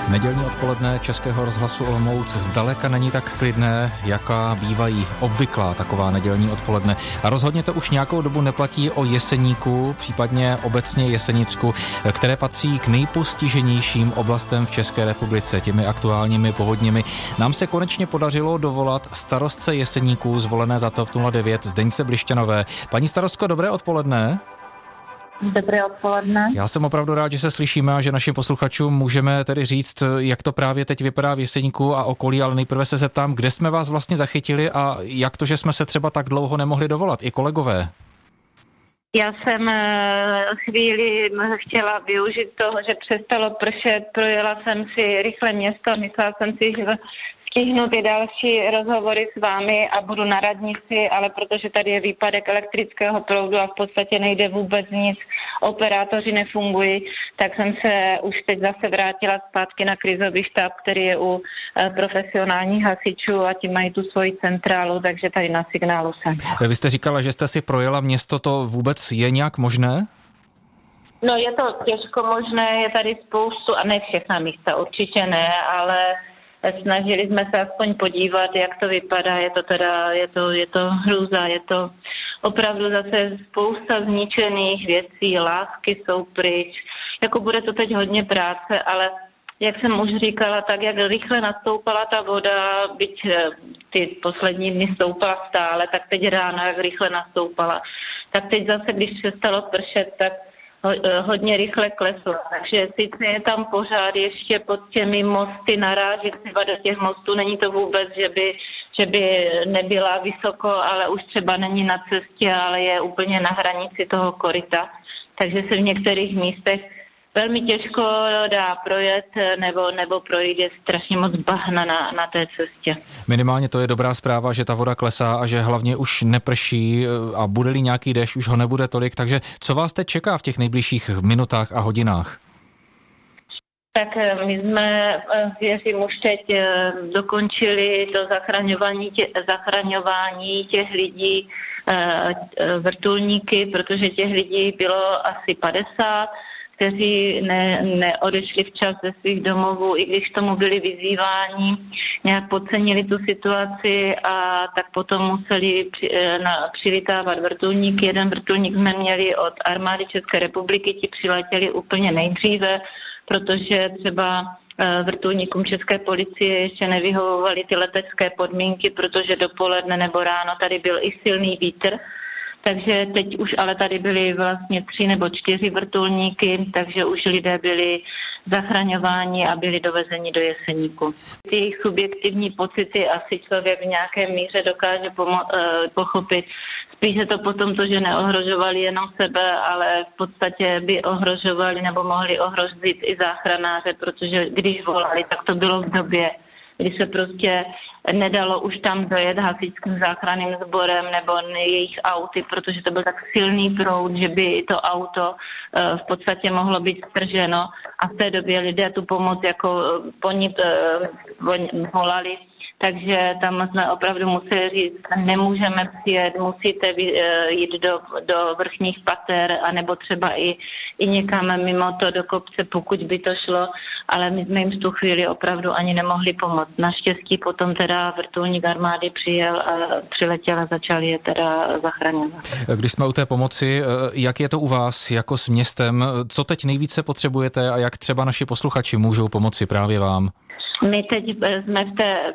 Nedělní odpoledne Českého rozhlasu Olomouc zdaleka není tak klidné, jaká bývají obvyklá taková nedělní odpoledne. A rozhodně to už nějakou dobu neplatí o Jeseníku, případně obecně Jesenicku, které patří k nejpostiženějším oblastem v České republice, těmi aktuálními povodněmi. Nám se konečně podařilo dovolat starostce Jeseníků zvolené za TOP 09 Zdeňce Blišťanové. Paní starostko, dobré odpoledne. Dobré odpoledne. Já jsem opravdu rád, že se slyšíme a že našim posluchačům můžeme tedy říct, jak to právě teď vypadá v Jeseníku a okolí, ale nejprve se zeptám, kde jsme vás vlastně zachytili a jak to, že jsme se třeba tak dlouho nemohli dovolat, i kolegové. Já jsem chvíli chtěla využít toho, že přestalo pršet, projela jsem si rychle město, myslela jsem si, že stihnu ty další rozhovory s vámi a budu na radnici, ale protože tady je výpadek elektrického proudu a v podstatě nejde vůbec nic, operátoři nefungují, tak jsem se už teď zase vrátila zpátky na krizový štáb, který je u profesionálních hasičů a ti mají tu svoji centrálu, takže tady na signálu jsem. Vy jste říkala, že jste si projela město, to vůbec je nějak možné? No je to těžko možné, je tady spoustu, a ne všechna místa, určitě ne, ale snažili jsme se aspoň podívat, jak to vypadá, je to hrůza, je to opravdu zase spousta zničených věcí, lásky jsou pryč, jako bude to teď hodně práce, ale jak jsem už říkala, tak jak rychle nastoupala ta voda, byť ty poslední dny stoupala stále, tak teď ráno, jak rychle nastoupala, tak teď zase, když přestalo pršet, tak hodně rychle kleslo. Takže sice je tam pořád ještě pod těmi mosty narážet třeba do těch mostů, není to vůbec, že by nebyla vysoko, ale už třeba není na cestě, ale je úplně na hranici toho koryta. Takže se v některých místech velmi těžko dá projet nebo projde strašně moc bahna na té cestě. Minimálně to je dobrá zpráva, že ta voda klesá a že hlavně už neprší a bude-li nějaký déšť, už ho nebude tolik. Takže co vás teď čeká v těch nejbližších minutách a hodinách? Tak my jsme, věřím, už teď dokončili to zachraňování těch lidí vrtulníky, protože těch lidí bylo asi 50, kteří neodešli včas ze svých domovů, i když tomu byli vyzýváni, nějak podcenili tu situaci a tak potom museli přilitávat vrtulníky. Jeden vrtulník jsme měli od armády České republiky, ti přiletěli úplně nejdříve, protože třeba vrtulníkům České policie ještě nevyhovovaly ty letecké podmínky, protože dopoledne nebo ráno tady byl i silný vítr. Takže teď už ale tady byly vlastně 3 nebo 4 vrtulníky, takže už lidé byli zachraňováni a byli dovezeni do Jeseníku. Ty jejich subjektivní pocity asi člověk v nějaké míře dokáže pochopit. Spíše to potom to, že neohrožovali jenom sebe, ale v podstatě by ohrožovali nebo mohli ohrozit i záchranáře, protože když volali, tak to bylo v době, kdy se prostě nedalo už tam dojet hasičským záchranným sborem nebo jejich auty, protože to byl tak silný proud, že by to auto v podstatě mohlo být strženo a v té době lidé tu pomoc jako po ní volali. Takže tam jsme opravdu museli říct, nemůžeme přijet, musíte jít do vrchních pater, anebo třeba i někam mimo to do kopce, pokud by to šlo, ale my jsme jim v tu chvíli opravdu ani nemohli pomoct. Naštěstí potom teda vrtulník armády přijel a přiletěl a začal je teda zachraňovat. Když jsme u té pomoci, jak je to u vás jako s městem? Co teď nejvíce potřebujete a jak třeba naši posluchači můžou pomoci právě vám? My teď jsme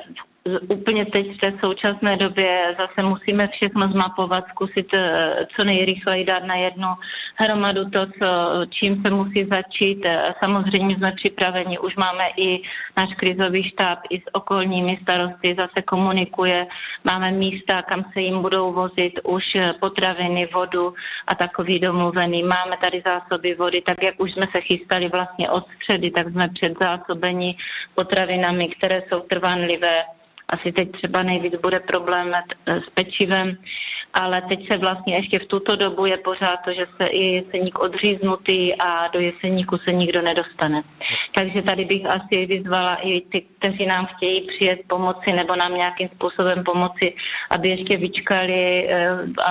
úplně teď v té současné době zase musíme všechno zmapovat, zkusit co nejrychleji dát na jednu hromadu to, čím se musí začít. Samozřejmě jsme připraveni, už máme i náš krizový štáb i s okolními starosty, zase komunikuje, máme místa, kam se jim budou vozit už potraviny, vodu a takový domluvený. Máme tady zásoby vody, tak jak už jsme se chystali vlastně od středy, tak jsme předzásobeni potravinami, které jsou trvanlivé. Asi teď třeba nejvíc bude problém s pečivem, ale teď se vlastně ještě v tuto dobu je pořád to, že se i Jeseník odříznutý a do Jeseníku se nikdo nedostane. Takže tady bych asi vyzvala i ty, kteří nám chtějí přijet pomoci nebo nám nějakým způsobem pomoci, aby ještě vyčkali a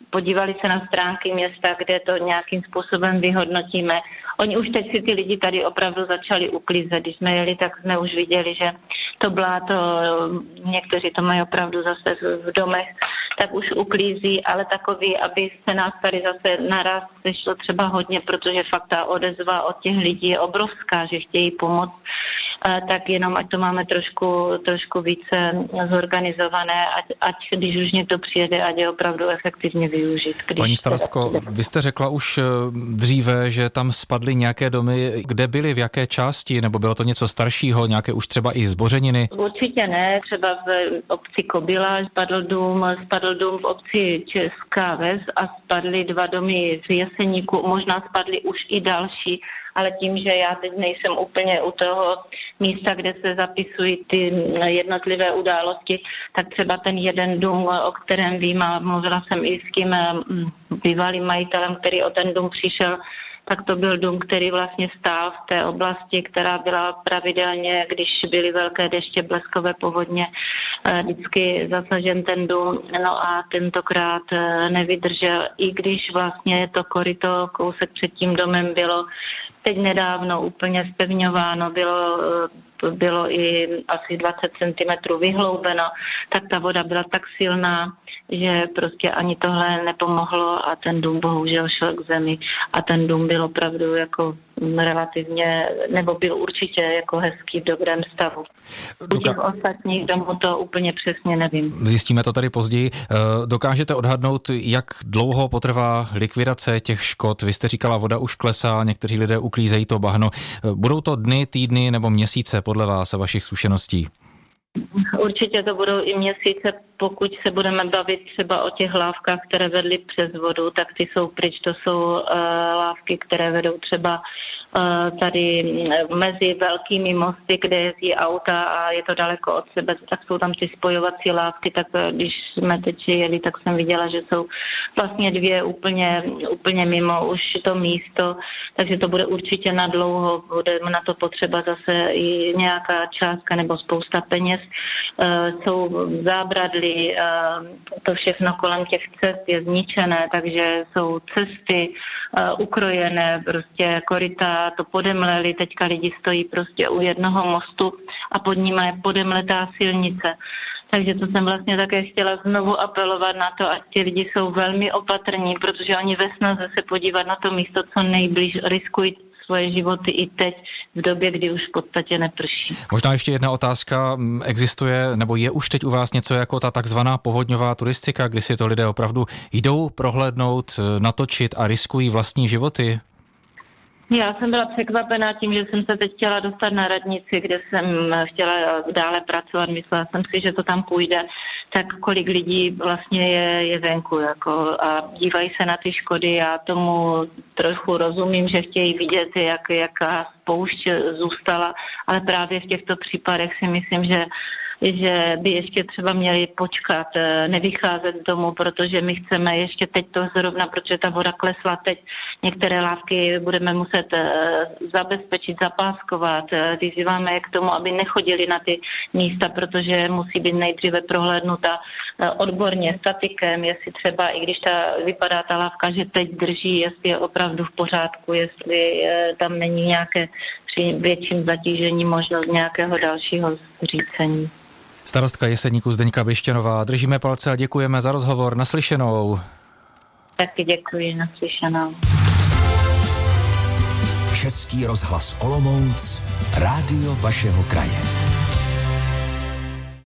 podívali se na stránky města, kde to nějakým způsobem vyhodnotíme. Oni už teď si ty lidi tady opravdu začali uklízet. Když jsme jeli, tak jsme už viděli, že to bláto, někteří to mají opravdu zase v domech, tak už uklízí, ale takový, aby se nás tady zase naraz sešlo třeba hodně, protože fakt ta odezva od těch lidí je obrovská, že chtějí pomoct, tak jenom ať to máme trošku více zorganizované, ať když už někdo přijede, ať je opravdu efektivně využít. Paní starostko, vy jste řekla už dříve, že tam spadly nějaké domy. Kde byly, v jaké části, nebo bylo to něco staršího, nějaké už třeba i zbořeniny? Určitě ne, třeba v obci Kobila spadl dům v obci Česká Ves a spadly 2 domy v Jeseníku, možná spadly už i další, ale tím, že já teď nejsem úplně u toho místa, kde se zapisují ty jednotlivé události, tak třeba ten jeden dům, o kterém vím, a mluvila jsem i s tím bývalým majitelem, který o ten dům přišel, tak to byl dům, který vlastně stál v té oblasti, která byla pravidelně, když byly velké deště, bleskové povodně, vždycky zasažen ten dům. No a tentokrát nevydržel, i když vlastně to koryto kousek před tím domem bylo teď nedávno úplně zpevňováno, bylo i asi 20 cm vyhloubeno, tak ta voda byla tak silná, že prostě ani tohle nepomohlo a ten dům bohužel šel k zemi a ten dům byl opravdu jako relativně, nebo byl určitě jako hezký v dobrém stavu. U těch ostatních domů to úplně přesně nevím. Zjistíme to tady později. Dokážete odhadnout, jak dlouho potrvá likvidace těch škod? Vy jste říkala, voda už klesá, někteří lidé uklízejí to bahno. Budou to dny, týdny nebo měsíce podle vás a vašich zkušeností? Určitě to budou i měsíce, pokud se budeme bavit třeba o těch lávkách, které vedly přes vodu, tak ty jsou pryč, to jsou lávky, které vedou třeba tady mezi velkými mosty, kde jezdí auta a je to daleko od sebe, tak jsou tam ty spojovací lávky, tak když jsme teď jeli, tak jsem viděla, že jsou vlastně 2 úplně mimo už to místo, takže to bude určitě na dlouho, bude na to potřeba zase i nějaká částka nebo spousta peněz. Jsou zábradlí, to všechno kolem těch cest je zničené, takže jsou cesty ukrojené, prostě koryta to podemleli, teďka lidi stojí prostě u jednoho mostu a pod ním je podemletá silnice. Takže to jsem vlastně také chtěla znovu apelovat na to, ať ti lidi jsou velmi opatrní, protože oni ve snaze se podívat na to místo, co nejblíž, riskují svoje životy i teď v době, kdy už v podstatě neprší. Možná ještě jedna otázka. Existuje, nebo je už teď u vás něco jako ta takzvaná povodňová turistika, kdy si to lidé opravdu jdou prohlédnout, natočit a riskují vlastní životy? Já jsem byla překvapená tím, že jsem se teď chtěla dostat na radnici, kde jsem chtěla dále pracovat. Myslela jsem si, že to tam půjde. Tak kolik lidí vlastně je venku a dívají se na ty škody. Já tomu trochu rozumím, že chtějí vidět, jaká spoušť zůstala, ale právě v těchto případech si myslím, že by ještě třeba měli počkat, nevycházet z domu, protože my chceme ještě teď to zrovna, protože ta voda klesla teď, některé lávky budeme muset zabezpečit, zapáskovat, vyzýváme je k tomu, aby nechodili na ty místa, protože musí být nejdříve prohlédnuta odborně statikem, jestli třeba, i když vypadá ta lávka, že teď drží, jestli je opravdu v pořádku, jestli tam není nějaké při větším zatížení možnost nějakého dalšího zřícení. Starostka Jeseníku Zdeňka Blišťanová, držíme palce a děkujeme za rozhovor. Naslyšenou. Taky děkuji, naslyšenou. Český rozhlas Olomouc, rádio vašeho kraje.